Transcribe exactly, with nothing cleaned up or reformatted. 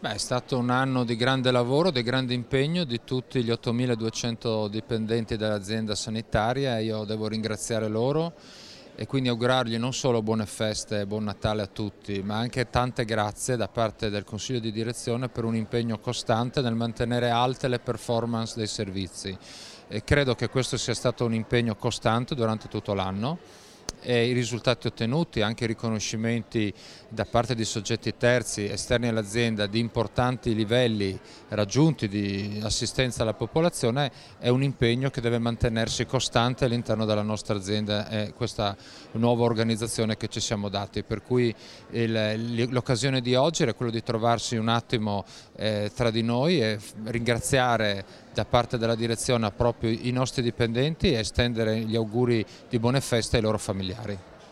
Beh, è stato un anno di grande lavoro, di grande impegno di tutti gli ottomiladuecento dipendenti dell'azienda sanitaria e io devo ringraziare loro e quindi augurargli non solo buone feste e buon Natale a tutti, ma anche tante grazie da parte del Consiglio di direzione per un impegno costante nel mantenere alte le performance dei servizi. E credo che questo sia stato un impegno costante durante tutto l'anno. E i risultati ottenuti, anche i riconoscimenti da parte di soggetti terzi esterni all'azienda di importanti livelli raggiunti di assistenza alla popolazione è un impegno che deve mantenersi costante all'interno della nostra azienda e questa nuova organizzazione che ci siamo dati, per cui l'occasione di oggi era quello di trovarsi un attimo eh, tra di noi e ringraziare da parte della direzione proprio i nostri dipendenti e estendere gli auguri di buone feste ai loro familiari.